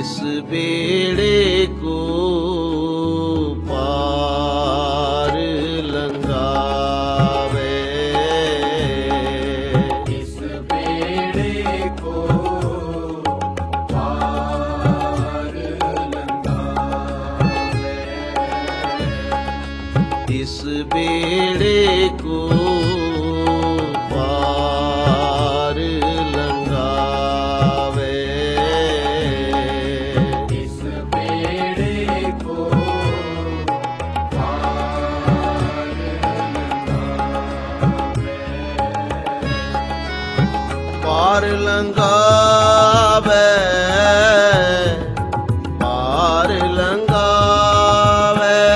इस बेड़े को पार लंघावे, इस बेड़े को पार लंघावे, इस बेड़े को पार लंघावे, इस बेड़े को पार लंघावे, पार लंघावे, पार लंघावे,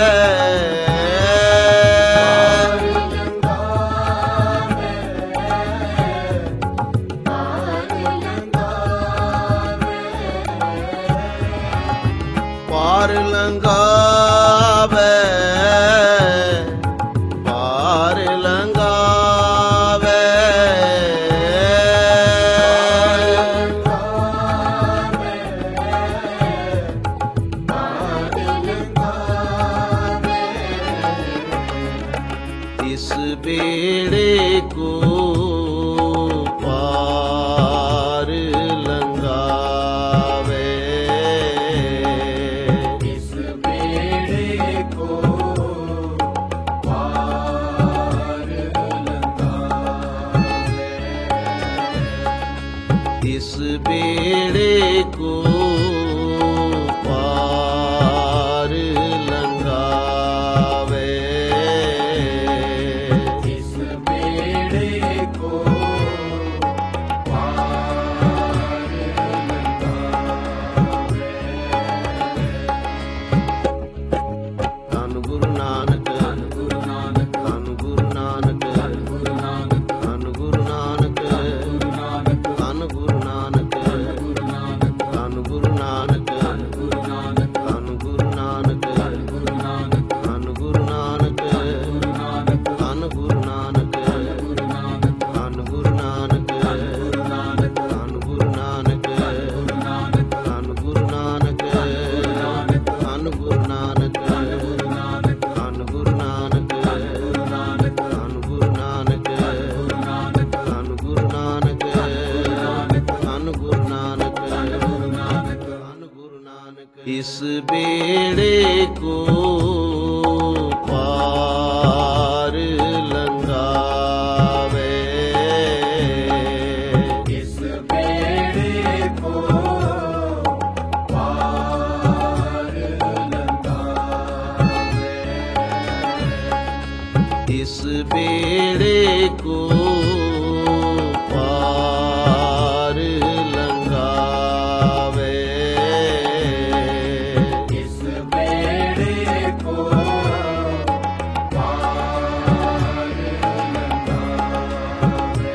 पार लंघावे, पार लंघावे, इस बेड़े को पार लंघावे, इस बेड़े को पार लंघावे, इस बेड़े को पार लंघावे, इस बेड़े को पार लंघावे। धन गुरु नानक, धन गुरु नानक, धन गुरु नानक, धन गुरु नानक, धन गुरु नानक, गुरु नानक, धन गुरु नानक, गुरु नानक, धन गुरु नानक, धन गुरु नानक, धन गुरु नानक, धन गुरु नानक, धन गुरु नानक, गुरु नानक, धन गुरु नानक, गुरु नानक, धन गुरु नानक, गुरु नानक, धन गुरु नानक, गुरु नानक, धन गुरु नानक, धन गुरु नानक, गुरु नानक, धन गुरु नानक, गुरु नानक, धन गुरु नानक, गुरु नानक, धन गुरु नानक, धन गुरु नानक, गुरु नानक, धन गुरु नानक, इस बेड़े को पार लंघावे, इस बेड़े को पार लंघावे, इस बेड़े को पार लंघावे, इस बेड़े को पार लंघावे।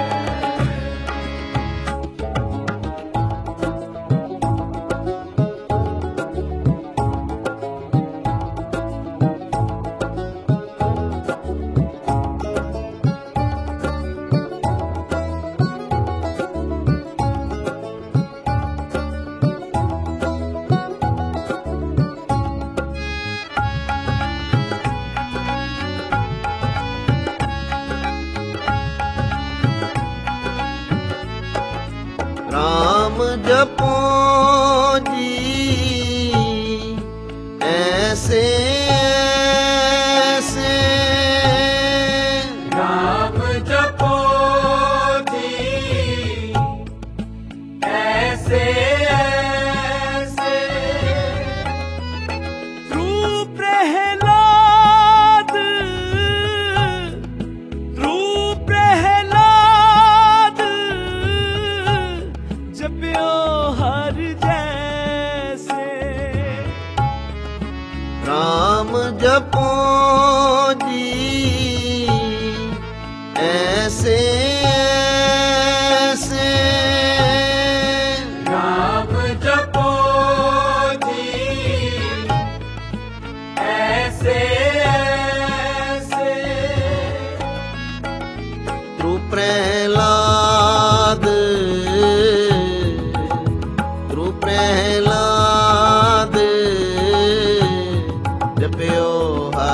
राम जपो जी ऐसे ऐसे, राम जपो जी ऐसे ऐसे, रूप प्रहलाद, रूप प्रहलाद, जप्यो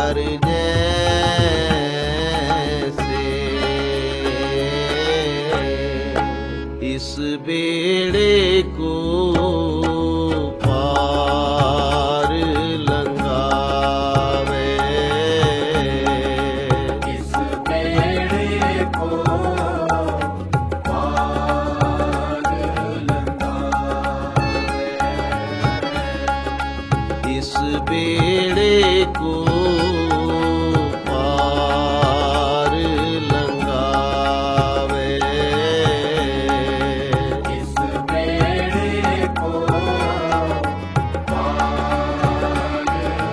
कर जैसे इस बेड़े को पार लंघावे इस बेड़े को पार लंघावे इस बेड़े को पार लंघावे इस बेड़े को पार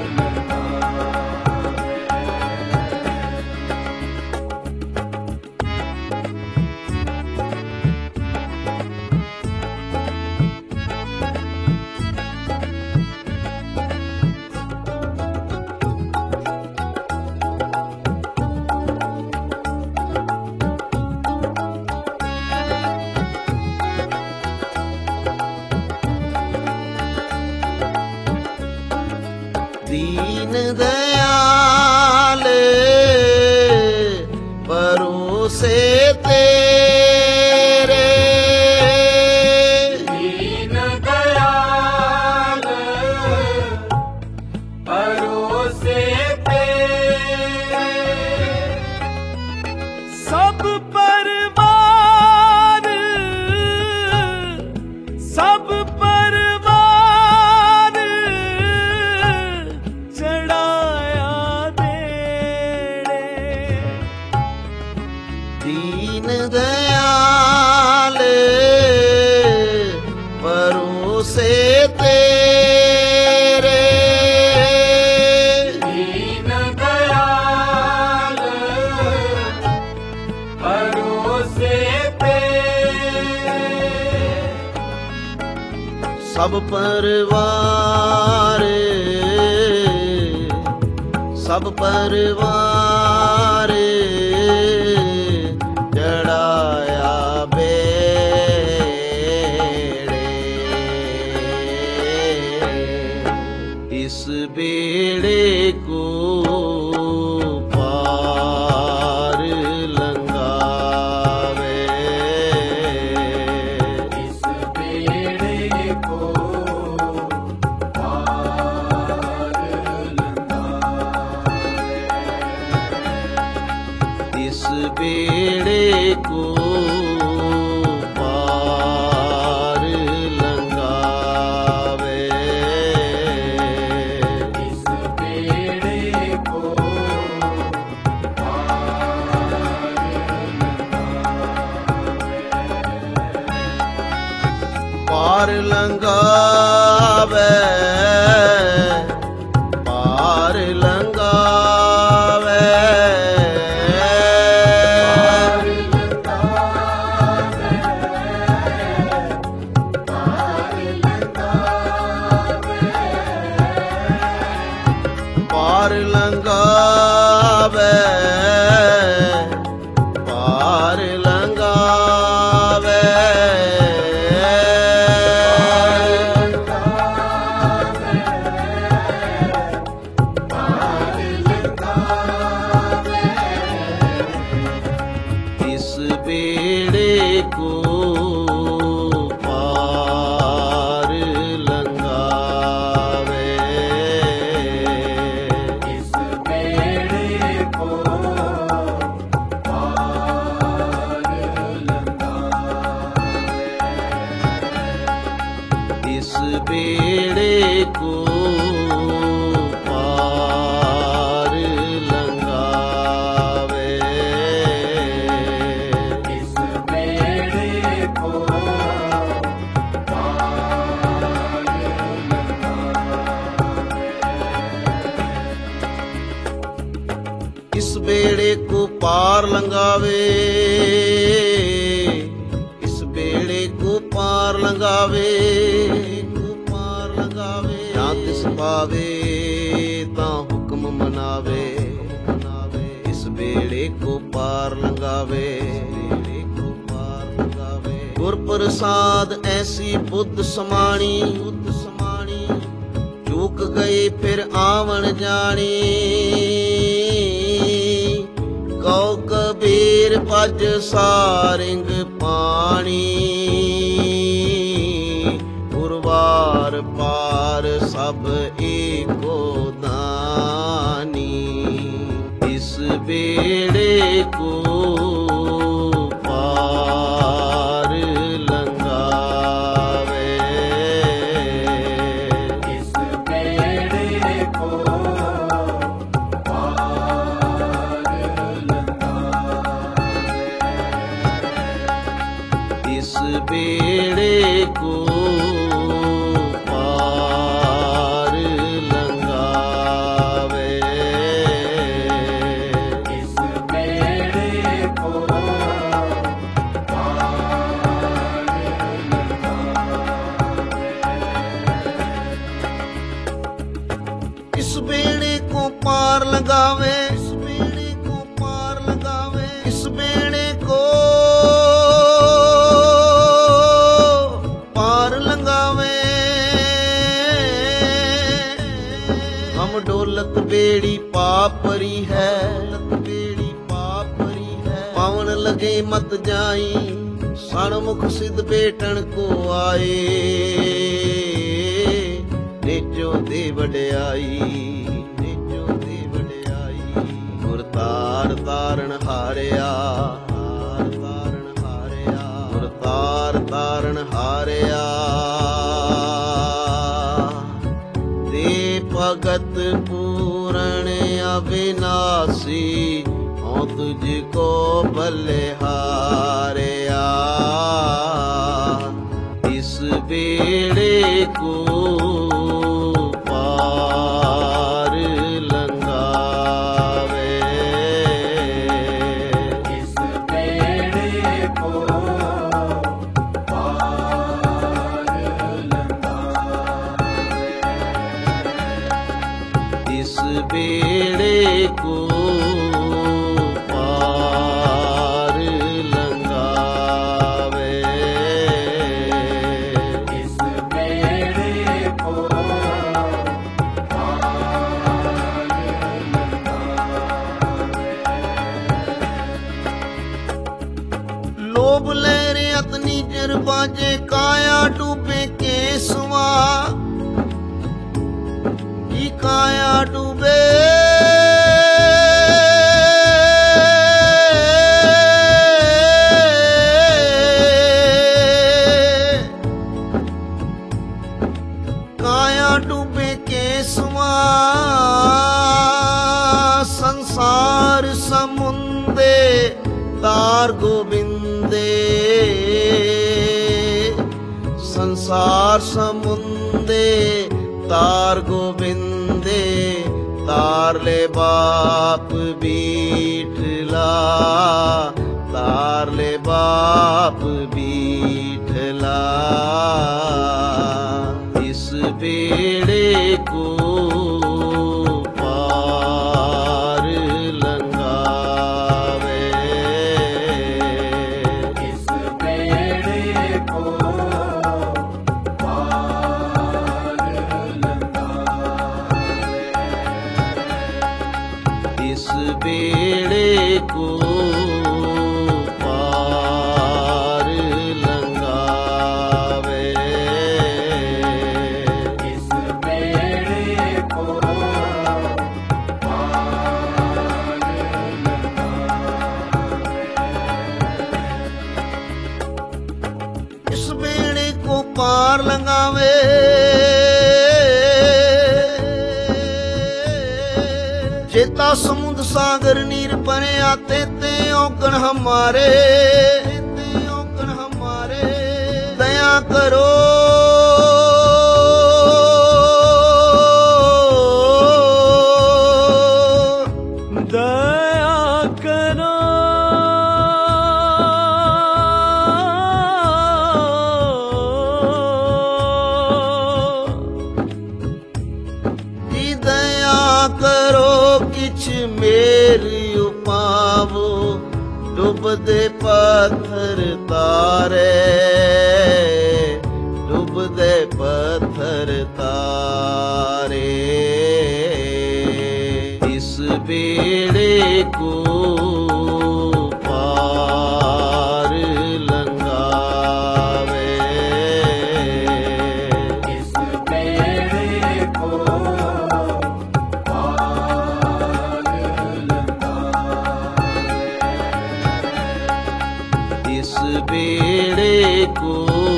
दीन दयाल भरोसे तेरे दीन दयाल भरोसे तेरे सब परवार चढ़ाया बेड़े दीन दयाल भरोसे तेरे दीन दयाल भरोसे तेरे सब परिवार चढ़ाया बेड़े इस बेड़े को पार लंघावे इस बेड़े को पार लंघावे इस बेड़े को पार लंघावे इस बेड़े को पार लंघावे पार लंघावे पार लंघावे पार लंघावे इस बेड़े को पार लंघावे इस बेड़े को पार लंघावे इस बेड़े को पार लंघावे इस बेड़े को पार लंघावे इस बेड़े को पार लंघावे इस बेड़े को पार लंघावे ना तिस पावे ता हुक्म मनावे इस बेड़े को पार लंघावे गुर प्रसाद ऐसी बुद्ध समाणी जो चूक गई फिर आवन जानी, कौ कबीर भज सारिंग पानी, उर्वार पार सब एको दानी, इस बेड़े को पार लंघावे, इस बेड़े को पार लंघावे, इस बेड़े को पार लंघावे, इस बेड़े को पार लंघावे, इस बेड़े को पार लगावे, इस बेड़े को पार लगावे, इस बेड़े को पार लगावे। हम डोलत बेड़ी पापरी है, बेड़ी पापरी है, पावन लगे मत जाई, सणमुख सिद्ध बेटन को आए, नेचो दे वड्याई, नेचो दे वड्याई, गुर तार तारण हारिया, तार तारण हारिया, गुर तार तारण हारिया, दे भगत पूरण अविनाशी, हूँ तुझको बलिहारिया, इस बेड़े को पार लंघावे, इस बेड़े को पार लंघावे, इस बेड़े को पार लंघावे, इस बेड़े को पार लंघावे, लोभ लहरे अतनी जर बाजे, काया डूबे केसवा, की काया डूबे, काया डूबे केसवा, संसार समुंदे तार गोविंदे, संसार समुंदे तार गोविंदे, तार ले बाप बीठला, तार ले बाप बीठला, इस बेड़े को पार लंघावे, इस बेड़े को पार लंघावे, इस बेड़े को पार लंघावे, इस बेड़े को पार लंघावे, इस बेड़े को पार लंघावे, चेता समुद्र सागर नीर परे आते ते औगण हमारे, ते औगण हमारे, दया करो, दया करो, मेरी उपावो डुबदे पत्थर तारे, डुबदे पत्थर तारे। बेड़े को पार लंघावे। इस बेड़े को पार लंघावे। इस बेड़े को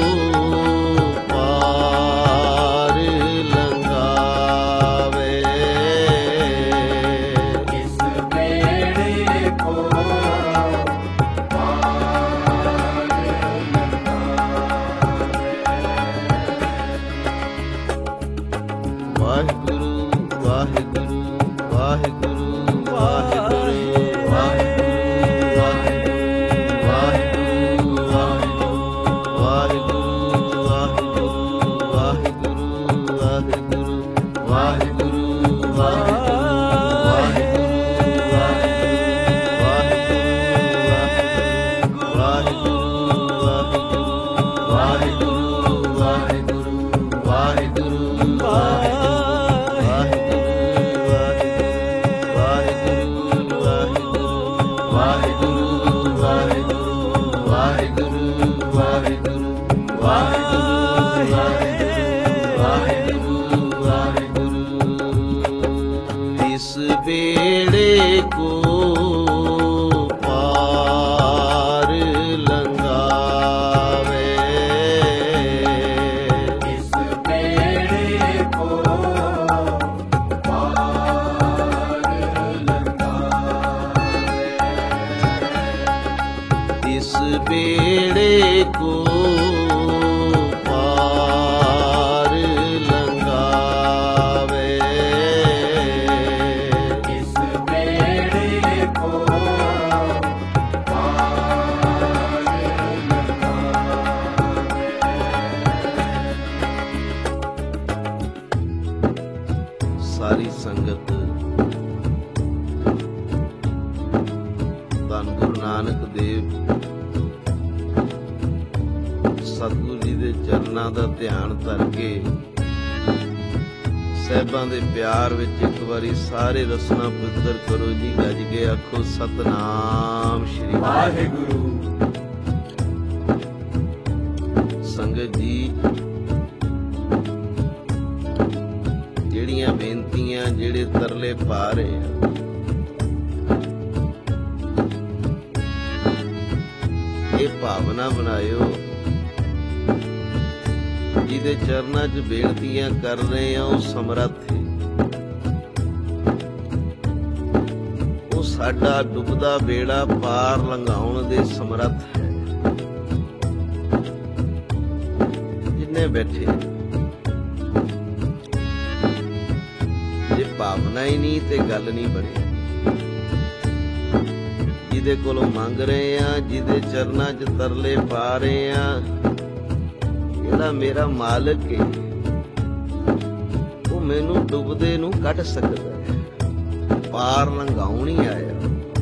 पार लंघावे। इस बेड़े को पार लंघावे। वाहिगुरु वाहिगुरु वाहिगुरु वाहिगुरु इस बेड़े को पार लंघावे। इस बेड़े को पार लंघावे। इस बेड़े को पार लंघावे। इस बेड़े को पार लंघावे। सारी संगत ਧੰਨ ਗੁਰੂ ਨਾਨਕ ਦੇਵ ਸਤਿਗੁਰੂ ਜੀ ਦੇ ਚਰਨਾਂ ਦਾ ਧਿਆਨ ਧਰ ਕੇ ਸਹਿਬਾਂ ਦੇ ਪਿਆਰ ਵਿੱਚ ਇੱਕ ਵਾਰੀ ਸਾਰੇ ਰਸਨਾ ਪਵਿੱਤਰ ਕਰੋ ਜੀ। ਗੱਜ ਕੇ ਆਖੋ ਸਤਨਾਮ ਸ਼੍ਰੀ ਵਾਹਿਗੁਰੂ। ਸੰਗਤ ਜੀ, ਜਿਹੜੀਆਂ ਬੇਨਤੀਆਂ ਜਿਹੜੇ ਤਰਲੇ ਪਾ ਰਹੇ ਆ, ਇਹ ਭਾਵਨਾ ਬਣਾਇਓ ਜਿਹਦੇ ਚਰਨਾਂ 'ਚ ਬੇਨਤੀਆਂ ਕਰ ਰਹੇ ਆ ਉਹ ਸਮਰੱਥ ਹੈ। ਉਹ ਸਾਡਾ ਡੁੱਬਦਾ ਬੇੜਾ ਪਾਰ ਲੰਘਾਉਣ ਦੇ ਸਮਰੱਥ ਹੈ। ਜਿੰਨੇ ਬੈਠੇ ਜੇ ਭਾਵਨਾ ਹੀ ਨਹੀਂ ਤੇ ਗੱਲ ਨਹੀਂ ਬਣੀ। ਜਿਹਦੇ ਕੋਲੋਂ ਮੰਗ ਰਹੇ ਆ, ਜਿਹਦੇ ਚਰਨਾਂ 'ਚ ਤਰਲੇ ਪਾ ਰਹੇ ਆ, ਜਿਹੜਾ ਮੇਰਾ ਮਾਲਕ ਹੈ ਉਹ ਮੈਨੂੰ ਡੁੱਬਦੇ ਨੂੰ ਕੱਢ ਸਕਦਾ ਹੈ, ਪਾਰ ਲੰਘਾਉਣ ਹੀ ਆਇਆ।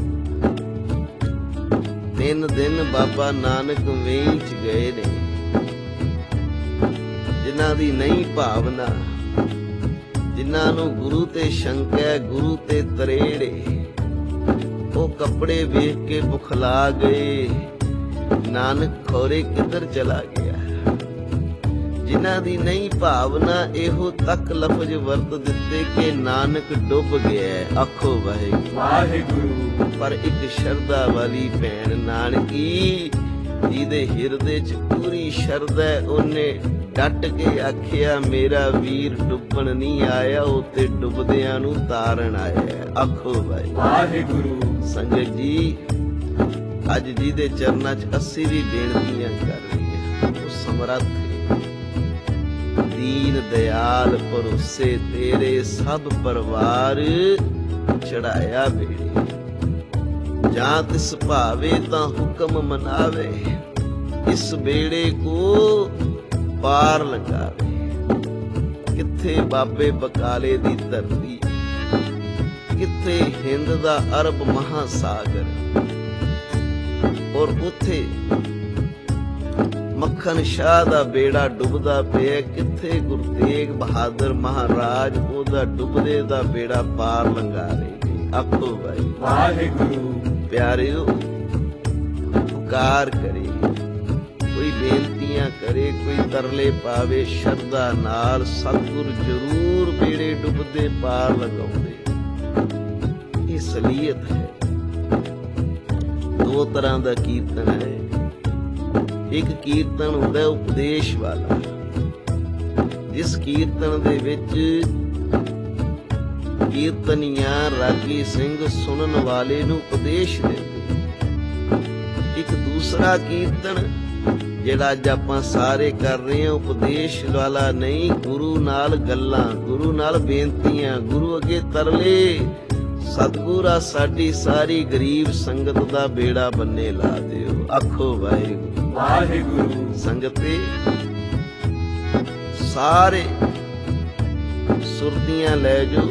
3 ਦਿਨ ਬਾਬਾ ਨਾਨਕ ਵੇਈ 'ਚ ਗਏ ਨੇ, ਜਿਨ੍ਹਾਂ ਦੀ ਨਹੀਂ ਭਾਵਨਾ, ਜਿਨ੍ਹਾਂ ਨੂੰ ਗੁਰੂ ਤੇ ਸ਼ੰਕਾ, ਗੁਰੂ ਤੇ ਤਰੇੜੇ, ਉਹ ਕੱਪੜੇ ਵੇਖ ਕੇ ਬੁਖਲਾ ਗਏ। ਨਾਨਕ ਖੋਰੇ ਕਿੱਧਰ ਚਲਾ ਗਿਆ। ਜਿਨ੍ਹਾਂ ਦੀ ਨਹੀਂ ਭਾਵਨਾ, ਇਹੋ ਤੱਕ ਲਫ਼ਜ਼ ਵਰਤ ਦਿੱਤੇ ਕਿ ਨਾਨਕ ਡੁੱਬ ਗਿਆ। ਆਖੋ ਵਾਹਿਗੁਰੂ ਵਾਹਿਗੁਰੂ। ਪਰ ਇੱਕ ਸ਼ਰਧਾ ਵਾਲੀ ਭੈਣ ਨਾਨਕੀ, ਜਿਹਦੇ ਹਿਰਦੇ 'ਚ ਪੂਰੀ ਸ਼ਰਧਾ, ਉਹਨੇ ਡਟ ਕੇ ਆਖਿਆ ਮੇਰਾ ਵੀਰ ਡੁੱਬਣ ਨਹੀਂ ਆਇਆ, ਉਹ ਤੇ ਡੁੱਬਦਿਆਂ ਨੂੰ ਤਾਰਨ ਆਇਆ। ਆਖੋ ਵਾਹਿਗੁਰੂ। ਸੰਗਤ ਜੀ, ਅੱਜ ਜਿਹਦੇ ਚਰਨਾਂ 'ਚ ਅਸੀਂ ਵੀ ਬੇਨਤੀਆਂ ਕਰ ਰਹੇ ਹਾਂ, ਉਹ ਸਮਰੱਥ ਹੈ। ਦੀਨ ਦਿਆਲ ਭਰੋਸੇ ਤੇਰੇ ਸਭ ਪਰਿਵਾਰ ਚੜਾਇਆ ਬੇੜੇ। ਜਾਂ ਤਿਸ ਭਾਵੇ ਤਾਂ ਹੁਕਮ ਮਨਾਵੇ, ਇਸ ਬੇੜੇ ਕੋ ਪਾਰ ਲੰਘਾਵੇ। ਕਿੱਥੇ ਬਾਬੇ ਬਕਾਲੇ ਦੀ ਧਰਤੀ, ਕਿੱਥੇ ਹਿੰਦ ਦਾ ਅਰਬ ਮਹਾਸਾਗਰ, ਔਰ ਉੱਥੇ ਮੱਖਣ ਸ਼ਾਹ ਦਾ ਬੇੜਾ ਡੁੱਬਦਾ ਪਿਆ। ਕਿੱਥੇ ਗੁਰੂ ਤੇਗ ਬਹਾਦਰ ਮਹਾਰਾਜ ਉਹਦਾ ਡੁੱਬਦੇ ਦਾ ਬੇੜਾ ਪਾਰ ਲੰਘਾ ਰਹੇ ਨੇ। ਆਖੋ ਭਾਈ ਵਾਹਿਗੁਰੂ ਪਿਆਰਿਓ ਪੁਕਾਰ ਕਰੇ, ਕੋਈ ਬੇਨਤੀਆਂ ਕਰੇ, ਕੋਈ ਤਰਲੇ ਪਾਵੇ, ਸ਼ਰਧਾ ਨਾਲ ਸਤਿਗੁਰ ਜ਼ਰੂਰ ਬੇੜੇ ਡੁੱਬਦੇ ਪਾਰ ਲਗਾਉਂਦੇ। ਇਹ ਸਲੀਅਤ ਹੈ। ਦੋ ਤਰ੍ਹਾਂ ਦਾ ਕੀਰਤਨ ਹੈ। ਇੱਕ ਕੀਰਤਨ ਹੁੰਦਾ ਉਪਦੇਸ਼ ਵਾਲਾ, ਜਿਸ ਕੀਰਤਨ ਦੇ ਵਿੱਚ ਕੀਰਤਨੀਆਂ ਰਾਗੀ ਸਿੰਘ ਸੁਣਨ ਵਾਲੇ ਨੂੰ ਉਪਦੇਸ਼ ਦਿੰਦੇ। ਇੱਕ ਦੂਸਰਾ ਕੀਰਤਨ ਜਿਹੜਾ ਅੱਜ ਆਪਾਂ ਸਾਰੇ ਕਰ ਰਹੇ ਹਾਂ, ਉਪਦੇਸ਼ ਵਾਲਾ ਨਹੀਂ, ਗੁਰੂ ਨਾਲ ਗੱਲਾਂ, ਗੁਰੂ ਨਾਲ ਬੇਨਤੀਆਂ, ਗੁਰੂ ਅੱਗੇ ਤਰਲੇ। ਸਤਿਗੁਰਾ ਸਾਡੀ ਸਾਰੀ ਗਰੀਬ ਸੰਗਤ ਦਾ ਬੇੜਾ ਬੰਨੇ ਲਾ ਦਿਓ। ਆਖੋ ਵਾਹਿਗੁਰੂ ਵਾਹਿਗੁਰੂ ਸੰਗਤੇ ਸਾਰੇ ਸੁਰਤੀਆਂ ਲੈ ਜੋ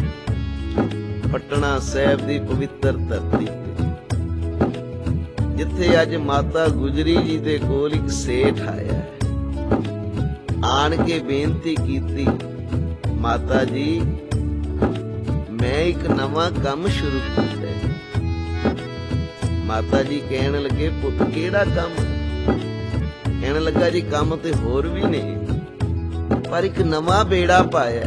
ਪਟਨਾ ਸਾਹਿਬ ਦੀ ਪਵਿੱਤਰ ਧਰਤੀ ਤੇ, ਜਿੱਥੇ ਅੱਜ ਮਾਤਾ ਗੁਜਰੀ ਜੀ ਦੇ ਕੋਲ ਇੱਕ ਸੇਠ ਆਇਆ, ਆਣ ਕੇ ਬੇਨਤੀ ਕੀਤੀ, ਮਾਤਾ ਜੀ ਮੈਂ ਇੱਕ ਨਵਾਂ ਕੰਮ ਸ਼ੁਰੂ ਕੀਤਾ ਹੈ। ਮਾਤਾ ਜੀ ਕਹਿਣ ਲੱਗੇ, ਪੁੱਤ ਕਿਹੜਾ ਕੰਮ? ਕਹਿਣ ਲੱਗਾ, ਜੀ ਕੰਮ ਤੇ ਹੋਰ ਵੀ ਨੇ, ਪਰ ਇੱਕ ਨਵਾਂ ਬੇੜਾ ਪਾਇਆ।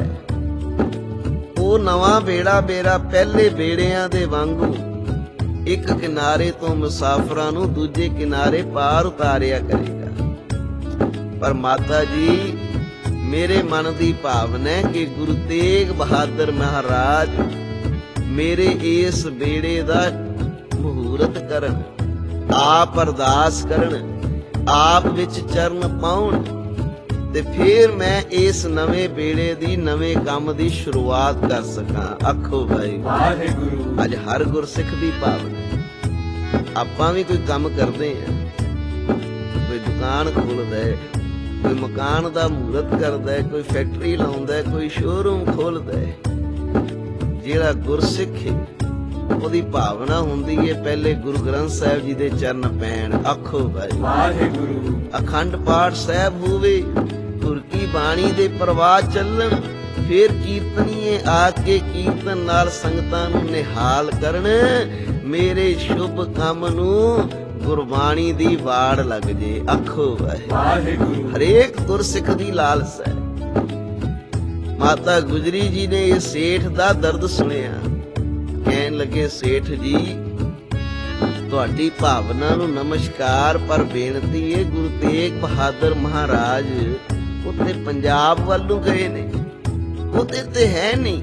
ਉਹ ਨਵਾਂ ਬੇੜਾ ਮੇਰਾ ਪਹਿਲੇ ਬੇੜਿਆਂ ਦੇ ਵਾਂਗੂ ਇੱਕ ਕਿਨਾਰੇ ਤੋਂ ਮੁਸਾਫਰਾਂ ਨੂੰ ਦੂਜੇ ਕਿਨਾਰੇ ਪਾਰ ਉਤਾਰਿਆ ਕਰੇਗਾ। ਪਰ ਮਾਤਾ ਜੀ ਮੇਰੇ ਮਨ ਦੀ ਭਾਵਨਾ ਹੈ ਕਿ ਗੁਰੂ ਤੇਗ ਬਹਾਦਰ ਮਹਾਰਾਜ ਮੇਰੇ ਇਸ ਬੇੜੇ ਦਾ ਮਹੂਰਤ ਕਰਨ, ਆਪ ਅਰਦਾਸ ਕਰਨ, ਆਪ ਵਿੱਚ ਚਰਨ ਪਾਉਣ, ਤੇ ਫਿਰ ਮੈਂ ਇਸ ਨਵੇਂ ਬੇੜੇ ਦੀ, ਨਵੇਂ ਕੰਮ ਦੀ ਸ਼ੁਰੂਆਤ ਕਰ ਸਕਾਂ। ਆਖੋ ਭਾਈ ਵਾਹਿਗੁਰੂ ਅੱਜ ਹਰ ਗੁਰਸਿੱਖ ਦੀ ਭਾਵਨਾ। ਆਪਾਂ ਵੀ ਕੋਈ ਕੰਮ ਕਰਦੇ ਆ, ਕੋਈ ਦੁਕਾਨ ਖੋਲਦਾ ਹੈ, ਕੋਈ ਮਕਾਨ ਦਾ ਮਹੂਰਤ ਕਰਦਾ ਹੈ, ਕੋਈ ਫੈਕਟਰੀ ਲਾਉਂਦਾ ਹੈ, ਕੋਈ ਸ਼ੋਰੂਮ ਖੋਲਦਾ ਹੈ। ਜਿਹੜਾ ਗੁਰਸਿੱਖ ਹੈ ਉਹਦੀ ਭਾਵਨਾ ਹੁੰਦੀ ਹੈ ਪਹਿਲੇ ਗੁਰੂ ਗ੍ਰੰਥ ਸਾਹਿਬ ਜੀ ਦੇ ਚਰਨ ਪੈਣ। ਆਖੋ ਭਾਈ ਵਾਹਿਗੁਰੂ ਅਖੰਡ ਪਾਠ ਸਾਹਿਬ ਹੋਵੇ, ਗੁਰ ਕੀ ਬਾਣੀ ਦੇ ਪ੍ਰਵਾਹ ਚੱਲਣ, ਫਿਰ ਕੀਰਤਨੀਏ ਆ ਕੇ ਕੀਰਤਨ ਨਾਲ ਸੰਗਤਾਂ ਨੂੰ ਨਿਹਾਲ ਕਰਨ, ਮੇਰੇ ਸ਼ੁਭ ਕੰਮ ਨੂੰ ਗੁਰਬਾਣੀ ਦੀ ਵਾੜ ਲੱਗ ਜੇ। ਆਖੋ ਵਾਹਿਗੁਰੂ ਹਰੇਕ ਗੁਰਸਿੱਖ ਦੀ ਲਾਲਸਾ ਹੈ। ਮਾਤਾ ਗੁਜਰੀ ਜੀ ਨੇ ਇਹ ਸੇਠ ਦਾ ਦਰਦ ਸੁਣਿਆ, ਕਹਿਣ ਲੱਗੇ, ਸੇਠ ਜੀ ਤੁਹਾਡੀ ਭਾਵਨਾ ਨੂੰ ਨਮਸਕਾਰ, ਪਰ ਬੇਨਤੀ ਹੈ ਗੁਰੂ ਤੇਗ ਬਹਾਦਰ ਮਹਾਰਾਜ ਉੱਥੇ ਪੰਜਾਬ ਵੱਲ ਨੂੰ ਗਏ ਨੇ, ਉਹਦੇ ਤੇ ਹੈ ਨਹੀਂ।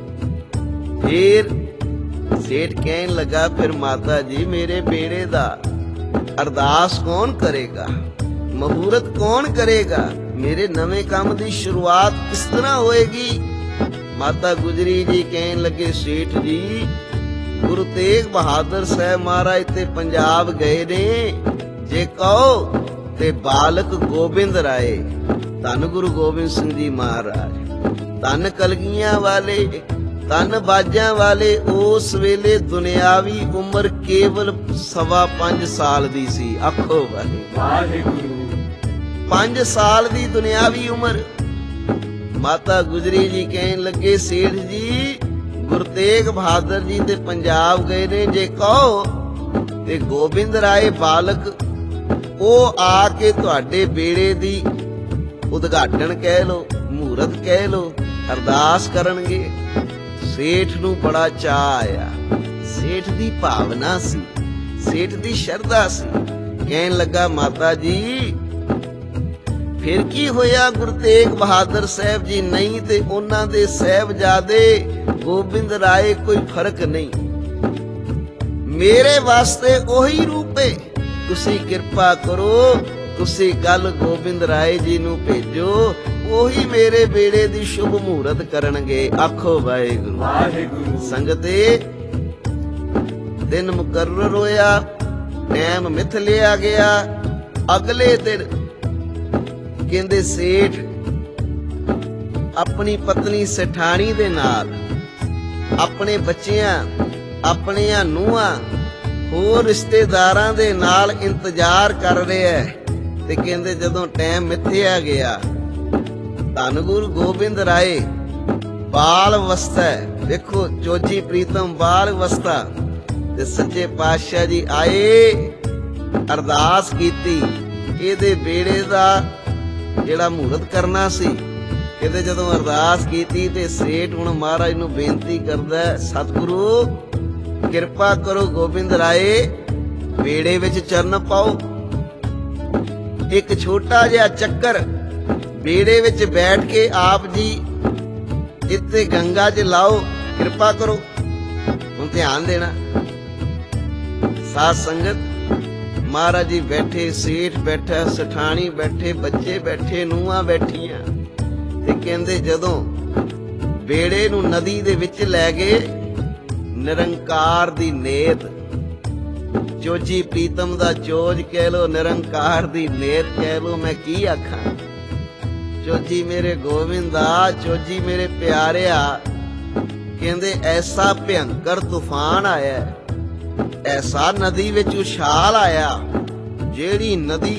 ਫਿਰ ਸੇਠ ਕਹਿਣ ਲੱਗਾ, ਫਿਰ ਮਾਤਾ ਜੀ ਮੇਰੇ ਬੇੜੇ ਦਾ ਅਰਦਾਸ ਕੌਣ ਕਰੇਗਾ, ਮਹੂਰਤ ਕੌਣ ਕਰੇਗਾ, ਮੇਰੇ ਨਵੇਂ ਕੰਮ ਦੀ ਸ਼ੁਰੂਆਤ ਕਿਸ ਤਰ੍ਹਾਂ ਹੋਏਗੀ? ਮਾਤਾ ਗੁਜਰੀ ਜੀ ਕਹਿਣ ਲੱਗੇ, ਸੇਠ ਜੀ ਗੁਰੂ ਤੇਗ ਬਹਾਦਰ ਸਾਹਿਬ ਮਹਾਰਾਜ ਤੇ ਪੰਜਾਬ ਗਏ ਨੇ, ਜੇ ਕਹੋ ਤੇ ਬਾਲਕ ਗੋਬਿੰਦ ਰਾਏ, ਧੰਨ ਗੁਰੂ ਗੋਬਿੰਦ ਸਿੰਘ ਜੀ ਮਹਾਰਾਜ, ਧੰਨ ਕਲਗੀਆਂ ਵਾਲੇ, ਧੰਨ ਬਾਜਾਂ ਵਾਲੇ, ਉਸ ਵੇਲੇ ਦੁਨਿਆਵੀ ਉਮਰ ਕੇਵਲ 5.25 ਸਾਲ ਦੀ ਸੀ। ਆਖੋ ਵਾਹਿਗੁਰੂ 5 ਸਾਲ ਦੀ ਦੁਨਿਆਵੀ ਉਮਰ। ਮਾਤਾ ਗੁਜਰੀ ਜੀ ਕਹਿਣ ਲੱਗੇ, ਸੇਠ ਜੀ ਗੁਰੂ ਤੇਗ ਬਹਾਦਰ ਜੀ ਤੇ ਪੰਜਾਬ ਗਏ ਨੇ, ਜੇ ਕਹੋ ਤੇ ਗੋਬਿੰਦ ਰਾਏ ਬਾਲਕ ਉਹ ਆ ਕੇ ਤੁਹਾਡੇ ਬੇੜੇ ਦੀ ਉਦਘਾਟਨ ਕਹਿ ਲੋ, ਮਹੂਰਤ ਕਹਿ ਲੋ, ਅਰਦਾਸ ਕਰਨਗੇ। ਸੇਠ ਨੂੰ ਬੜਾ ਚਾਅ ਆਇਆ, ਸੇਠ ਦੀ ਭਾਵਨਾ ਸੀ, ਸੇਠ ਦੀ ਸ਼ਰਧਾ ਸੀ। ਕਹਿਣ ਲੱਗਾ, ਮਾਤਾ ਜੀ ਫਿਰ ਕੀ ਹੋਇਆ, ਗੁਰੂ ਤੇਗ ਬਹਾਦਰ ਸਾਹਿਬ ਜੀ ਨਹੀਂ ਤੇ ਉਹਨਾਂ ਦੇ ਸਾਹਿਬਜ਼ਾਦੇ ਗੋਬਿੰਦ ਰਾਏ, ਕੋਈ ਫਰਕ ਨਹੀਂ, ਮੇਰੇ ਵਾਸਤੇ ਉਹੀ ਰੂਪ ਹੈ। ਤੁਸੀਂ ਕਿਰਪਾ ਕਰੋ, ਤੁਸੀਂ ਕੱਲ ਗੋਬਿੰਦ ਰਾਏ ਜੀ ਨੂੰ ਭੇਜੋ, ਉਹੀ ਮੇਰੇ ਬੇੜੇ ਦੀ ਸ਼ੁਭ ਮਹੂਰਤ ਕਰਨਗੇ। ਆਖੋ ਵਾਹਿਗੁਰੂ ਵਾਹਿਗੁਰੂ ਸੰਗਤੇ ਦਿਨ ਮੁਕਰਰ ਹੋਇਆ, ਟਾਈਮ ਮਿਥ ਲਿਆ ਗਿਆ। ਅਗਲੇ ਦਿਨ ਕਹਿੰਦੇ ਸੇਠ ਆਪਣੀ ਪਤਨੀ ਸਠਾਣੀ ਦੇ ਨਾਲ, ਆਪਣੇ ਬੱਚਿਆਂ, ਆਪਣੀਆਂ ਨੂੰਹਾਂ, ਹੋਰ ਰਿਸ਼ਤੇਦਾਰਾਂ ਦੇ ਨਾਲ ਇੰਤਜ਼ਾਰ ਕਰ ਰਿਹਾ ਹੈ। ਤੇ ਕਹਿੰਦੇ ਜਦੋਂ ਟਾਈਮ ਮਿਥਿਆ ਗਿਆ, ਧੰਨ ਗੁਰੂ ਗੋਬਿੰਦ ਰਾਏ ਬਾਲ ਅਵਸਥਾ ਹੈ। ਦੇਖੋ ਚੋਜੀ ਪ੍ਰੀਤਮ ਬਾਲ ਅਵਸਥਾ ਤੇ ਸੱਚੇ ਪਾਤਸ਼ਾਹ ਜੀ ਆਏ, ਅਰਦਾਸ ਕੀਤੀ। ਇਹਦੇ ਬੇੜੇ ਦਾ ਜਿਹੜਾ ਮਹੂਰਤ ਕਰਨਾ ਸੀ, ਇਹਦੇ ਜਦੋਂ ਅਰਦਾਸ ਕੀਤੀ ਤੇ ਸੇਠ ਹੁਣ ਮਹਾਰਾਜ ਨੂੰ ਬੇਨਤੀ ਕਰਦਾ, ਸਤਿਗੁਰੂ ਕਿਰਪਾ ਕਰੋ ਗੋਬਿੰਦ ਰਾਏ, ਬੇੜੇ ਵਿੱਚ ਚਰਨ ਪਾਓ। ਇੱਕ ਛੋਟਾ ਜਿਹਾ ਚੱਕਰ ਬੇੜੇ ਵਿੱਚ ਬੈਠ ਕੇ ਆਪ ਜੀ ਇੱਥੇ ਗੰਗਾ 'ਚ ਲਾਓ, ਕਿਰਪਾ ਕਰੋ। ਹੁਣ ਧਿਆਨ ਦੇਣਾ, ਸਾਧ ਸੰਗਤ ਮਹਾਰਾਜ ਜੀ ਬੈਠੇ, ਸੇਠ ਬੈਠਾ, ਸਠਾਣੀ ਬੈਠੇ, ਬੱਚੇ ਬੈਠੇ, ਨੂੰਹਾਂ ਬੈਠੀਆਂ ਤੇ ਕਹਿੰਦੇ ਜਦੋਂ ਬੇੜੇ ਨੂੰ ਨਦੀ ਦੇ ਵਿੱਚ ਲੈ ਗਏ, ਨਿਰੰਕਾਰ ਦੀ ਨੇਤ, ਚੋਜੀ ਪ੍ਰੀਤਮ ਦਾ ਚੋਜ ਕਹਿ ਲੋ, ਨਿਰੰਕਾਰ ਦੀ ਨੇਤ ਕਹਿ ਲੋ, ਮੈਂ ਕੀ ਆਖਾਂ। ਚੋਜੀ ਮੇਰੇ ਗੋਵਿੰਦਾ, ਚੋਜੀ ਮੇਰੇ ਪਿਆਰਿਆ, ਕਹਿੰਦੇ ਐਸਾ ਭਿਅੰਕਰ ਤੂਫਾਨ ਆਇਆ, ਐਸਾ ਨਦੀ ਵਿੱਚ ਉਛਾਲ ਆਇਆ, ਜਿਹੜੀ ਨਦੀ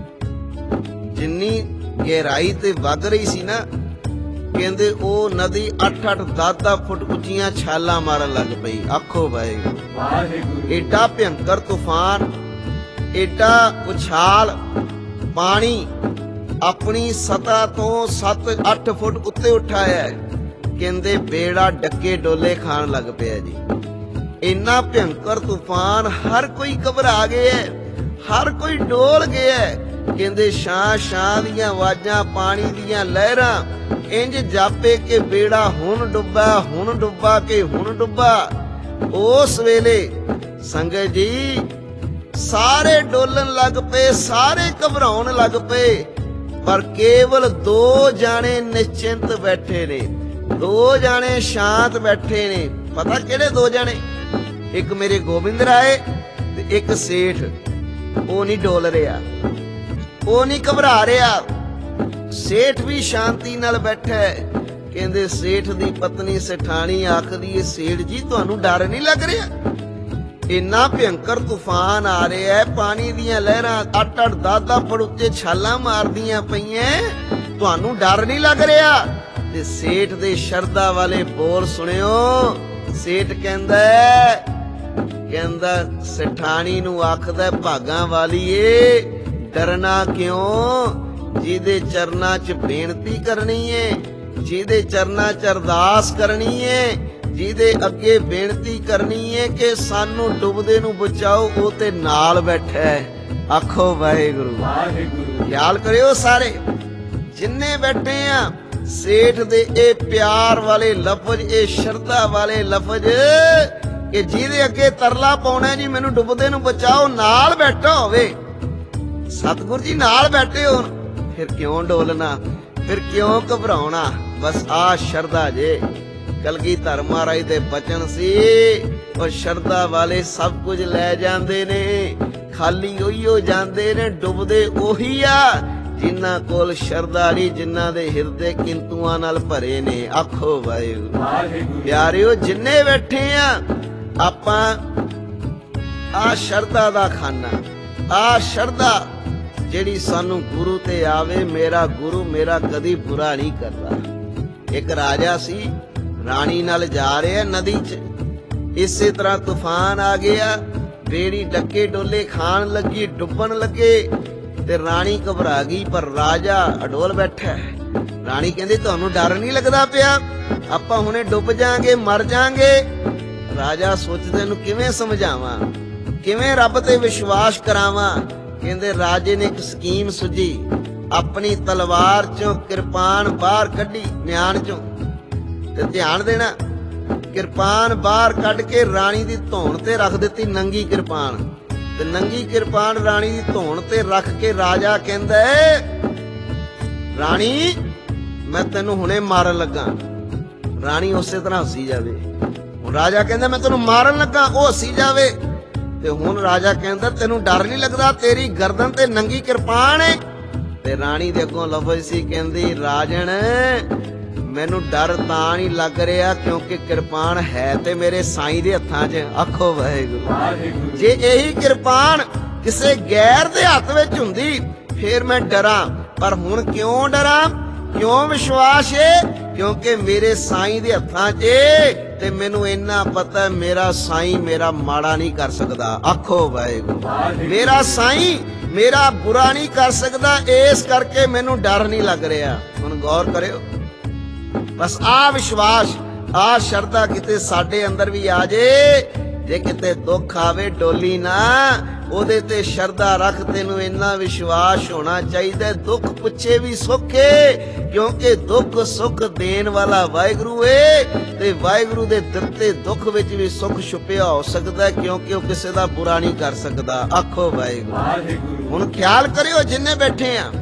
ਜਿੰਨੀ ਗਹਿਰਾਈ ਤੇ ਵਗ ਰਹੀ ਸੀ ਨਾ, ਕਹਿੰਦੇ ਉਹ ਨਦੀ 8-8 10-10 ਫੁੱਟ ਉੱਚੀਆਂ ਛਾਲਾਂ ਮਾਰਨ ਲੱਗ ਪਈ। ਆਖੋ ਵਾਹਿਗੁਰੂ। ਏਡਾ ਭਿਅੰਕਰ ਤੂਫਾਨ, ਏਡਾ ਉਛਾਲ, ਪਾਣੀ ਆਪਣੀ ਸਤ੍ਹਾ ਤੋਂ 7-8 ਫੁੱਟ ਉੱਤੇ ਉਠਾਇਆ, ਕਹਿੰਦੇ ਬੇੜਾ ਡੱਕੇ ਡੋਲੇ ਖਾਣ ਲੱਗ ਪਿਆ ਜੀ। ਇੰਨਾ ਭਿਅੰਕਰ ਤੂਫਾਨ, ਹਰ ਕੋਈ ਘਬਰਾ ਗਿਆ, ਹਰ ਕੋਈ ਡੋਲ ਗਿਆ। ਕਹਿੰਦੇ ਛਾਂ ਛਾਂ ਦੀਆਂ ਆਵਾਜ਼ਾਂ, ਪਾਣੀ ਦੀਆਂ ਲਹਿਰਾਂ, ਇੰਜ ਜਾਪੇ ਕਿ ਬੇੜਾ ਹੁਣ ਡੁੱਬਾ, ਹੁਣ ਡੁੱਬਾ ਕਿ ਹੁਣ ਡੁੱਬਾ। ਉਸ ਵੇਲੇ ਸੰਗਤ ਜੀ ਸਾਰੇ ਡੋਲਣ ਲੱਗ ਪਏ, ਸਾਰੇ ਘਬਰਾਉਣ ਲੱਗ ਪਏ, ਪਰ ਕੇਵਲ 2 ਜਾਣੇ ਨਿਸ਼ਚਿੰਤ ਬੈਠੇ ਨੇ, 2 ਜਾਣੇ ਸ਼ਾਂਤ ਬੈਠੇ ਨੇ। ਪਤਾ ਕਿਹੜੇ 2 ਜਾਣੇ? ਇੱਕ ਮੇਰੇ ਗੋਬਿੰਦ ਰਾਏ ਤੇ ਇੱਕ ਸੇਠ। ਉਹ ਨਹੀਂ ਡੋਲ ਰਿਹਾ, ਉਹ ਨਹੀਂ ਘਬਰਾ ਰਿਹਾ। ਸੇਠ ਵੀ ਸ਼ਾਂਤੀ ਨਾਲ ਬੈਠਾ ਹੈ। ਕਹਿੰਦੇ ਸੇਠ ਦੀ ਪਤਨੀ ਸਠਾਣੀ ਆਖਦੀ ਏ, ਸੇਠ ਜੀ ਤੁਹਾਨੂੰ ਡਰ ਨਹੀਂ ਲੱਗ ਰਿਹਾ? ਇੰਨਾ ਭਿਅੰਕਰ ਤੂਫਾਨ ਆ ਰਿਹਾ ਹੈ, ਪਾਣੀ ਦੀਆਂ ਲਹਿਰਾਂ 8-8 10-10 ਫੁੱਟ ਉੱਤੇ ਛਾਲਾਂ ਮਾਰਦੀਆਂ ਪਈਆਂ, ਤੁਹਾਨੂੰ ਡਰ ਨਹੀਂ ਲੱਗ ਰਿਹਾ? ਤੇ ਸੇਠ ਦੇ ਸ਼ਰਧਾ ਵਾਲੇ ਬੋਲ ਸੁਣਿਓ। ਸੇਠ ਕਹਿੰਦਾ ਸਠਾਣੀ ਨੂੰ ਆਖਦਾ, ਭਾਗਾਂ ਵਾਲੀਏ ਡਰਨਾ ਕਿਉਂ? ਜਿਹਦੇ ਚਰਨਾਂ 'ਚ ਬੇਨਤੀ ਕਰਨੀ ਏ, ਜਿਹਦੇ ਚਰਨਾਂ 'ਚ ਅਰਦਾਸ ਕਰਨੀ ਏ, ਜਿਹਦੇ ਅੱਗੇ ਬੇਨਤੀ ਕਰਨੀ ਏ ਕਿ ਸਾਨੂੰ ਡੁੱਬਦੇ ਨੂੰ ਬਚਾਓ, ਉਹ ਤੇ ਨਾਲ ਬੈਠਾ ਹੈ। ਆਖੋ ਵਾਹਿਗੁਰੂ। ਖਿਆਲ ਕਰਿਓ ਸਾਰੇ ਜਿੰਨੇ ਬੈਠੇ ਆ, ਸੇਠ ਦੇ ਇਹ ਪਿਆਰ ਵਾਲੇ ਲਫ਼ਜ਼, ਇਹ ਸ਼ਰਧਾ ਵਾਲੇ ਲਫ਼ਜ਼ ਕਿ ਜਿਹਦੇ ਅੱਗੇ ਤਰਲਾ ਪਾਉਣਾ ਜੀ ਮੈਨੂੰ ਡੁੱਬਦੇ ਨੂੰ ਬਚਾਓ, ਨਾਲ ਬੈਠਾ ਹੋਵੇ। ਸਤਿਗੁਰ ਜੀ ਨਾਲ ਬੈਠੇ ਹੋਣ, ਫਿਰ ਕਿਉਂ ਡੋਲਣਾ, ਫਿਰ ਕਿਉਂ ਘਬਰਾਉਣਾ? ਬਸ ਆ ਸ਼ਰਧਾ ਜੇ। ਕਲਗੀਧਰ ਮਹਾਰਾਜ ਦੇ ਬਚਨ ਸੀ, ਉਹ ਸ਼ਰਧਾ ਵਾਲੇ ਸਭ ਕੁਝ ਲੈ ਜਾਂਦੇ ਨੇ, ਖਾਲੀ ਉਹੀ ਹੋ ਜਾਂਦੇ ਨੇ, ਡੁੱਬਦੇ ਉਹੀ ਆ ਜਿਨ੍ਹਾਂ ਕੋਲ ਸ਼ਰਧਾ ਨਹੀਂ, ਜਿਨ੍ਹਾਂ ਦੇ ਹਿਰਦੇ ਕਿੰਤੂਆਂ ਨਾਲ ਭਰੇ ਨੇ। ਆਖੋ ਵਾਹਿਗੁਰੂ। ਪਿਆਰਿਓ ਜਿੰਨੇ ਬੈਠੇ ਆ, ਆਪਾਂ ਆ ਸ਼ਰਧਾ ਦਾ ਖਾਨਾ, ਆ ਸ਼ਰਧਾ ਜਿਹੜੀ ਸਾਨੂੰ ਗੁਰੂ ਤੇ ਆਵੇ। ਮੇਰਾ ਗੁਰੂ ਮੇਰਾ ਕਦੀ ਬੁਰਾ ਨਹੀਂ ਕਰਦਾ। ਇੱਕ ਰਾਜਾ ਸੀ, ਰਾਣੀ ਨਾਲ ਜਾ ਰਿਹਾ ਨਦੀ 'ਚ, ਇਸੇ ਤਰ੍ਹਾਂ ਤੂਫਾਨ ਆ ਗਿਆ, ਬੇੜੀ ਡੱਕੇ ਡੋਲੇ ਖਾਣ ਲੱਗੀ, ਡੁੱਬਣ ਲੱਗੇ ਤੇ ਰਾਣੀ ਘਬਰਾ ਗਈ, ਪਰ ਰਾਜਾ ਅਡੋਲ ਬੈਠਾ। ਰਾਣੀ ਕਹਿੰਦੀ ਤੁਹਾਨੂੰ ਡਰ ਨਹੀਂ ਲੱਗਦਾ ਪਿਆ? ਆਪਾਂ ਹੁਣੇ ਡੁੱਬ ਜਾਾਂਗੇ, ਮਰ ਜਾਾਂਗੇ। ਰਾਜਾ ਸੋਚਦੇ ਇਹਨੂੰ ਕਿਵੇਂ ਸਮਝਾਵਾਂ, ਕਿਵੇਂ ਰੱਬ ਤੇ ਵਿਸ਼ਵਾਸ ਕਰਾਵਾਂ। ਕਹਿੰਦੇ ਰਾਜੇ ਨੇ ਇੱਕ ਸਕੀਮ ਸੁਝੀ, ਆਪਣੀ ਤਲਵਾਰ ਚੋਂ ਕਿਰਪਾਨ ਬਾਹਰ ਕੱਢੀ, ਮਿਆਨ ਚੋਂ, ਤੇ ਧਿਆਨ ਦੇਣਾ, ਕਿਰਪਾਨ ਬਾਹਰ ਕੱਢ ਕੇ ਰਾਣੀ ਦੀ ਧੌਣ ਤੇ ਰੱਖ ਦਿੱਤੀ, ਨੰਗੀ ਕਿਰਪਾਨ। ਤੇ ਨੰਗੀ ਕਿਰਪਾਨ ਰਾਣੀ ਦੀ ਧੌਣ ਤੇ ਰੱਖ ਕੇ ਰਾਜਾ ਕਹਿੰਦਾ, ਰਾਣੀ ਮੈਂ ਤੈਨੂੰ ਹੁਣੇ ਮਾਰਨ ਲੱਗਾ। ਰਾਣੀ ਉਸੇ ਤਰ੍ਹਾਂ ਹੱਸੀ ਜਾਵੇ। ਰਾਜਾ ਕਹਿੰਦਾ ਮੈਂ ਤੈਨੂੰ ਮਾਰਨ ਲੱਗਾ, ਉਹ ਹੱਸੀ ਜਾਵੇ। ਤੇ ਹੁਣ ਰਾਜਾ ਕਹਿੰਦਾ ਤੈਨੂੰ ਡਰ ਨਹੀਂ ਲੱਗਦਾ, ਤੇਰੀ ਗਰਦਨ ਤੇ ਨੰਗੀ ਕਿਰਪਾਨ ਏ। ਤੇ ਰਾਣੀ ਦੇ ਅੱਗੋਂ ਲਫ਼ਜ਼ ਸੀ, ਕਹਿੰਦੀ ਰਾਜਨ ਮੈਨੂੰ ਡਰ ਤਾਂ ਨਹੀਂ ਲੱਗ ਰਿਹਾ ਕਿਉਂਕਿ ਕਿਰਪਾਨ ਹੈ ਤੇ ਮੇਰੇ ਸਾਈਂ ਦੇ ਹੱਥਾਂ 'ਚ। ਆਖੋ ਵਾਹਿਗੁਰੂ। ਜੇ ਇਹੀ ਕਿਰਪਾਨ ਕਿਸੇ ਗੈਰ ਦੇ ਹੱਥ ਵਿੱਚ ਹੁੰਦੀ ਫੇਰ ਮੈਂ ਡਰਾਂ, ਪਰ ਹੁਣ ਕਿਉਂ ਡਰਾਂ? ਕਿਉਂ ਵਿਸ਼ਵਾਸ ਏ ਕਿਉਂਕਿ ਮੇਰੇ ਸਾਈਂ ਦੇ ਹੱਥਾਂ 'ਚ ਏ ਤੇ ਮੈਨੂੰ ਇੰਨਾ ਪਤਾ ਮੇਰਾ ਸਾਈਂ ਮੇਰਾ ਮਾੜਾ ਨਹੀਂ ਕਰ ਸਕਦਾ। ਆਖੋ ਵਾਹਿਗੁਰੂ। ਮੇਰਾ ਸਾਈਂ ਮੇਰਾ ਬੁਰਾ ਨਹੀਂ ਕਰ ਸਕਦਾ, ਇਸ ਕਰਕੇ ਮੈਨੂੰ ਡਰ ਨਹੀਂ ਲੱਗ ਰਿਹਾ। ਹੁਣ ਗੌਰ ਕਰਿਓ, ਬਸ ਆ ਵਿਸ਼ਵਾਸ ਆ ਸ਼ਰਧਾ ਕਿਤੇ ਸਾਡੇ ਅੰਦਰ ਵੀ ਆ ਜੇ। ਜੇ ਕਿਤੇ ਦੁੱਖ ਆਵੇ ਡੋਲੀ ਨਾ, ਉਹਦੇ ਤੇ ਸ਼ਰਧਾ ਰੱਖ। ਤੈਨੂੰ ਇੰਨਾ ਵਿਸ਼ਵਾਸ ਹੋਣਾ ਚਾਹੀਦਾ ਦੁੱਖ ਪੁੱਛੇ ਵੀ ਸੁੱਖੇ, ਕਿਉਂਕਿ ਦੁੱਖ ਸੁੱਖ ਦੇਣ ਵਾਲਾ ਵਾਹਿਗੁਰੂ ਏ ਤੇ ਵਾਹਿਗੁਰੂ ਦੇ ਦਿੱਤੇ ਦੁੱਖ ਵਿੱਚ ਵੀ ਸੁੱਖ ਛੁਪਿਆ ਹੋ ਸਕਦਾ, ਕਿਉਂਕਿ ਉਹ ਕਿਸੇ ਦਾ ਬੁਰਾ ਨਹੀਂ ਕਰ ਸਕਦਾ। ਆਖੋ ਵਾਹਿਗੁਰੂ। ਹੁਣ ਖਿਆਲ ਕਰਿਓ ਜਿੰਨੇ ਬੈਠੇ ਆ,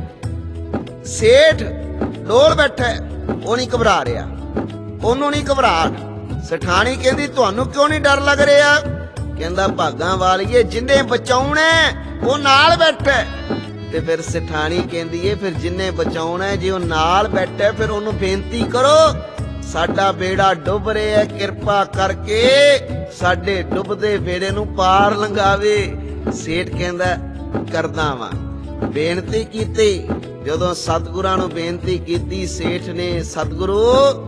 ਸੇਠ ਡੋਲ ਬੈਠਾ, ਉਹ ਨਹੀਂ ਘਬਰਾ ਰਿਹਾ, ਉਹਨੂੰ ਨਹੀਂ ਘਬਰਾਹਟ। ਸਠਾਣੀ ਕਹਿੰਦੀ ਤੁਹਾਨੂੰ ਕਿਉਂ ਨਹੀਂ ਡਰ ਲੱਗ ਰਿਹਾ? ਕਹਿੰਦਾ ਭਾਗਾਂ ਵਾਲੀਏ ਜਿੰਨੇ ਬਚਾਉਣਾ ਉਹ ਨਾਲ ਬੈਠਾ। ਤੇ ਫਿਰ ਸਠਾਣੀ ਕਹਿੰਦੀ ਏ ਫਿਰ ਜਿੰਨੇ ਬਚਾਉਣਾ ਜੇ ਉਹ ਨਾਲ ਬੈਠਾ ਫਿਰ ਉਹਨੂੰ ਬੇਨਤੀ ਕਰੋ, ਸਾਡਾ ਬੇੜਾ ਡੁੱਬ ਰਿਹਾ, ਕਿਰਪਾ ਕਰਕੇ ਸਾਡੇ ਡੁੱਬਦੇ ਬੇੜੇ ਨੂੰ ਪਾਰ ਲੰਘਾਵੇ। ਸੇਠ ਕਹਿੰਦਾ ਕਰਦਾ ਵਾਂ। ਬੇਨਤੀ ਕੀਤੀ, ਜਦੋਂ ਸਤਿਗੁਰਾਂ ਨੂੰ ਬੇਨਤੀ ਕੀਤੀ ਸੇਠ ਨੇ, ਸਤਿਗੁਰੂ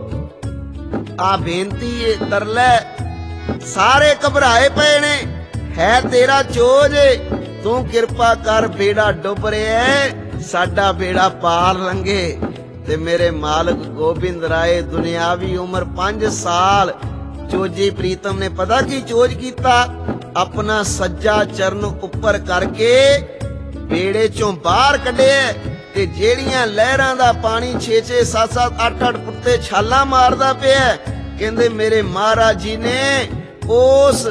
ਆ ਬੇਨਤੀ ਏ ਤਰਲੇ, ਸਾਰੇ ਘਬਰਾਏ ਪਏ ਨੇ, ਹੈ ਤੇਰਾ ਚੋਜ, ਤੂੰ ਕਿਰਪਾ ਕਰ ਬੇੜਾ ਡੁੱਬ ਰਿਹਾ, ਸਾਡਾ ਬੇੜਾ ਪਾਰ ਲੰਘੇ। ਤੇ ਮੇਰੇ ਮਾਲਕ ਗੋਬਿੰਦ ਰਾਏ ਦੁਨਿਆਵੀ ਉਮਰ 5 ਸਾਲ। ਚੋਜੀ ਪ੍ਰੀਤਮ ਨੇ ਪਤਾ ਕੀ ਚੋਜ ਕੀਤਾ? ਆਪਣਾ ਸੱਜਾ ਚਰਨ ਉੱਪਰ ਕਰਕੇ ਬੇੜੇ ਚੋਂ ਬਾਹਰ ਕੱਢਿਆ ਤੇ ਜਿਹੜੀਆਂ ਲਹਿਰਾਂ ਦਾ ਪਾਣੀ 6-6 7-7 8-8 ਫੁੱਟ ਤੇ ਛਾਲਾਂ ਮਾਰਦਾ ਪਿਆ। ਕਹਿੰਦੇ ਮੇਰੇ ਮਹਾਰਾਜ ਜੀ ਨੇ ਉਸ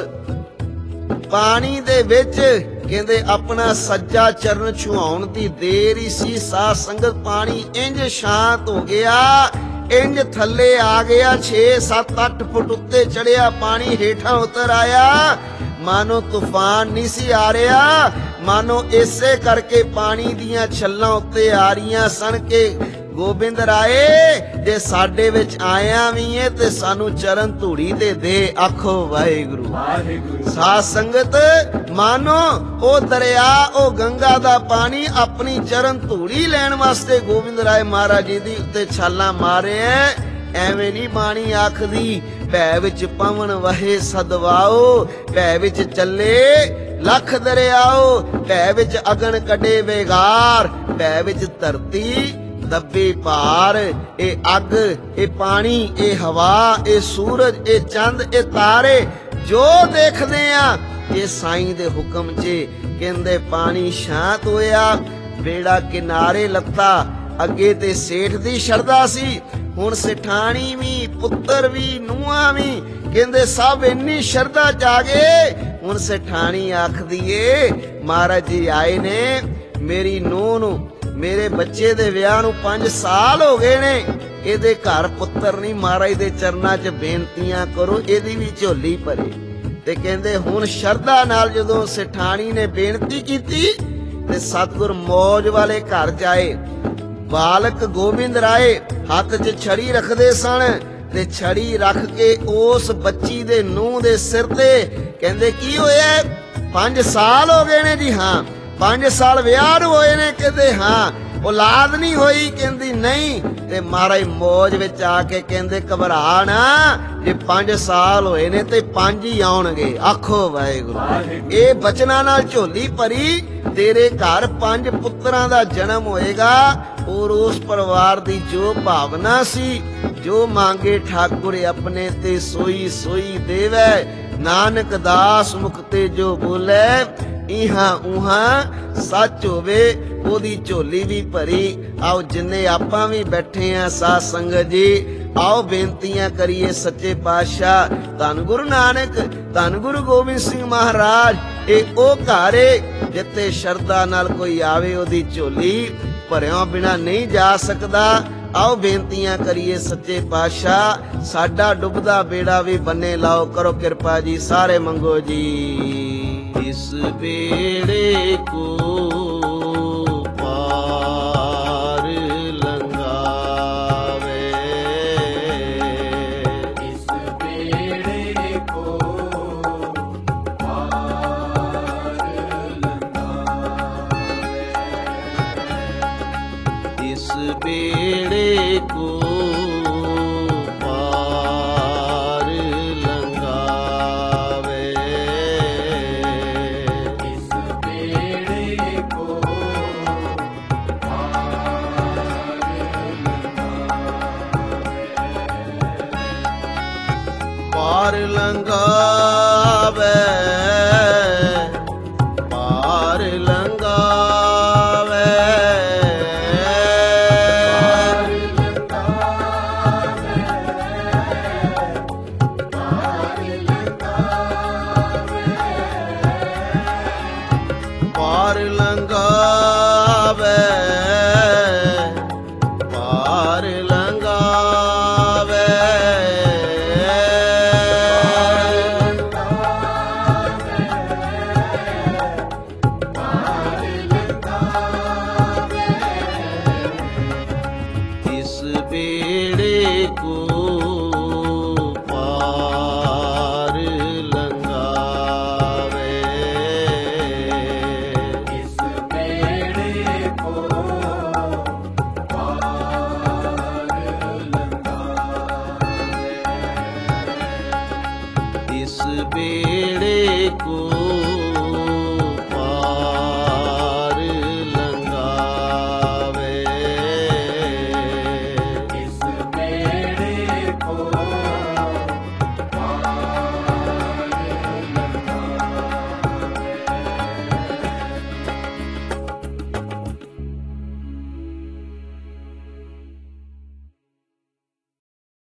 ਪਾਣੀ ਦੇ ਵਿੱਚ ਕਹਿੰਦੇ ਆਪਣਾ ਸੱਜਾ ਚਰਨ ਛੁਹਾਉਣ ਦੀ ਦੇਰ ਹੀ ਸੀ। ਸਾਧ ਸੰਗਤ ਪਾਣੀ ਇੰਜ ਸ਼ਾਂਤ ਹੋ ਗਿਆ, ਇੰਜ ਥੱਲੇ ਆ ਗਿਆ, 6-7-8 ਫੁੱਟ ਉੱਤੇ ਚੜਿਆ ਪਾਣੀ, ਹੇਠਾਂ ਉਤਰ ਆਇਆ, ਮਾਨੋ ਤੂਫਾਨ ਨਹੀਂ ਸੀ ਆ ਰਿਹਾ, ਮਾਨੋ ਇਸੇ ਕਰਕੇ ਪਾਣੀ ਦੀਆਂ ਛੱਲਾਂ ਉੱਤੇ ਆ ਰਹੀਆਂ ਸਨ ਕਿ ਗੋਬਿੰਦ ਰਾਏ ਜੇ ਸਾਡੇ ਵਿੱਚ ਆਇਆ ਵੀ ਏ ਤੇ ਸਾਨੂੰ ਚਰਨ ਧੂੜੀ ਦੇ। ਆਖੋ ਵਾਹਿਗੁਰੂ। ਸਾਧ ਸੰਗਤ ਮਾਨੋ ਉਹ ਦਰਿਆ, ਉਹ ਗੰਗਾ ਦਾ ਪਾਣੀ ਆਪਣੀ ਚਰਨ ਧੂੜੀ ਲੈਣ ਵਾਸਤੇ ਗੋਬਿੰਦ ਰਾਏ ਮਹਾਰਾਜ ਜੀ ਦੀ ਉੱਤੇ ਛਾਲਾਂ ਮਾਰੇ। ਐਵੇਂ ਨਹੀਂ ਬਾਣੀ ਆਖਦੀ ਭੈ ਵਿੱਚ ਪਵਨ ਵਹੇ ਸਦਵਾਓ, ਭੈ ਵਿੱਚ ਚੱਲੇ ਲੱਖ ਦਰਿਆਓ, ਭੈ ਵਿੱਚ ਅਗਨ ਕੱਢੇ ਵੇਗਾਰ, ਭੈ ਵਿੱਚ ਧਰਤੀ ਦੱਬੇ ਭਾਰ। ਇਹ ਅੱਗ, ਇਹ ਪਾਣੀ, ਇਹ ਹਵਾ, ਇਹ ਸੂਰਜ, ਇਹ ਚੰਦ, ਇਹ ਤਾਰੇ ਜੋ ਦੇਖਦੇ ਆ ਇਹ ਸਾਈਂ ਦੇ ਹੁਕਮ 'ਚ। ਕਹਿੰਦੇ ਪਾਣੀ ਸ਼ਾਂਤ ਹੋਇਆ, ਬੇੜਾ ਕਿਨਾਰੇ ਲੱਤਾ। ਅੱਗੇ ਤੇ ਸੇਠ ਦੀ ਸ਼ਰਧਾ ਸੀ, ਹੁਣ ਸਠਾਣੀ ਵੀ, ਪੁੱਤਰ ਵੀ, ਨੂੰਹਾਂ ਵੀ ਕਹਿੰਦੇ ਸਭ ਇੰਨੀ ਸ਼ਰਧਾ ਚ ਆ ਗਏ। ਹੁਣ ਸਠਾਣੀ ਆਖਦੀ ਏ ਮਹਾਰਾਜ ਜੀ ਆਏ ਨੇ, ਮੇਰੀ ਨੂੰਹ ਨੂੰ, ਮੇਰੇ ਬੱਚੇ ਦੇ ਵਿਆਹ ਨੂੰ 5 ਸਾਲ ਹੋ ਗਏ ਨੇ, ਇਹਦੇ ਘਰ ਪੁੱਤਰ ਨਹੀਂ, ਮਹਾਰਾਜ ਦੇ ਚਰਨਾਂ 'ਚ ਬੇਨਤੀਆਂ ਕਰੋ ਇਹਦੀ ਵੀ ਝੋਲੀ ਭਰੇ। ਤੇ ਕਹਿੰਦੇ ਹੁਣ ਸ਼ਰਧਾ ਨਾਲ ਜਦੋਂ ਸਠਾਣੀ ਨੇ ਬੇਨਤੀ ਕੀਤੀ ਤੇ ਸਤਿਗੁਰ ਮੌਜ ਵਾਲੇ ਘਰ ਜਾਏ। ਬਾਲਕ ਗੋਬਿੰਦ ਰਾਏ ਹੱਥ 'ਚ ਛੜੀ ਰੱਖਦੇ ਸਨ ਤੇ ਛੜੀ ਰੱਖ ਕੇ ਉਸ ਬੱਚੀ ਦੇ ਨੂੰਹ ਦੇ ਸਿਰ ਤੇ ਕਹਿੰਦੇ ਕੀ ਹੋਇਆ? 5 ਸਾਲ ਹੋ ਗਏ ਨੇ ਜੀ। ਹਾਂ 5 ਸਾਲ ਵਿਆਹ ਨੂੰ ਹੋਏ ਨੇ। ਕਹਿੰਦੇ ਹਾਂ ਔਲਾਦ ਨਹੀਂ ਹੋਈ? ਕਹਿੰਦੀ ਨਹੀਂ। ਤੇ ਮਹਾਰਾਜ ਮੌਜ ਵਿੱਚ ਆ ਕੇ ਕਹਿੰਦੇ ਘਬਰਾ ਨਾ, ਜੇ 5 ਸਾਲ ਹੋਏ ਨੇ ਤੇ 5 ਹੀ ਆਉਣਗੇ। ਆਖੋ ਵਾਹਿਗੁਰੂ। ਇਹ ਬਚਨਾਂ ਨਾਲ ਝੋਲੀ ਭਰੀ, ਤੇਰੇ ਘਰ 5 ਪੁੱਤਰਾਂ ਦਾ ਜਨਮ ਹੋਏਗਾ। ਔਰ ਉਸ ਪਰਿਵਾਰ ਦੀ ਜੋ ਭਾਵਨਾ ਸੀ, ਜੋ ਮੰਗੇ ਠਾਕੁਰ ਆਪਣੇ ਤੇ ਸੋਈ ਸੋਈ ਦੇਵੈ, ਨਾਨਕ ਦਾਸ ਮੁਖ ਤੇ ਜੋ ਬੋਲੇ, ਇਹਾਂ ਉਹਾਂ ਸੱਚ ਹੋਵੇ। ਉਹਦੀ ਝੋਲੀ ਵੀ ਭਰੀ। ਆਓ ਜਿੰਨੇ ਆਪਾਂ ਵੀ ਬੈਠੇ ਆ ਸਾਧ ਸੰਗਤ ਜੀ, ਆਓ ਬੇਨਤੀਆਂ ਕਰੀਏ ਸੱਚੇ ਪਾਤਸ਼ਾਹ ਧੰਨ ਗੁਰੂ ਨਾਨਕ, ਧੰਨ ਗੁਰੂ ਗੋਬਿੰਦ ਸਿੰਘ ਮਹਾਰਾਜ। ਇਹ ਉਹ ਘਰ ਏ ਜਿੱਥੇ ਸ਼ਰਧਾ ਨਾਲ ਕੋਈ ਆਵੇ ਉਹਦੀ ਝੋਲੀ ਭਰਿਆ ਬਿਨਾ ਨਹੀਂ ਜਾ ਸਕਦਾ। ਆਓ ਬੇਨਤੀਆਂ ਕਰੀਏ ਸੱਚੇ ਪਾਤਸ਼ਾਹ ਸਾਡਾ ਡੁੱਬਦਾ ਬੇੜਾ ਵੀ ਬੰਨੇ ਲਾਓ। ਕਰੋ ਕਿਰਪਾ ਜੀ, ਸਾਰੇ ਮੰਗੋ ਜੀ। ਇਸ ਬੇੜੇ ਕੋ ਪਾਰ ਲੰਘਾਵੇ, ਇਸ ਬੇੜੇ ਕੋ ਪਾਰ ਲੰਘਾਵੇ, ਇਸ ਬੇੜੇ ਕੋ पार लंघावे, पार लंघावे। इस बेड़े को पार लंघावे, इस बेड़े को पार लंघावे, इस बेड़े को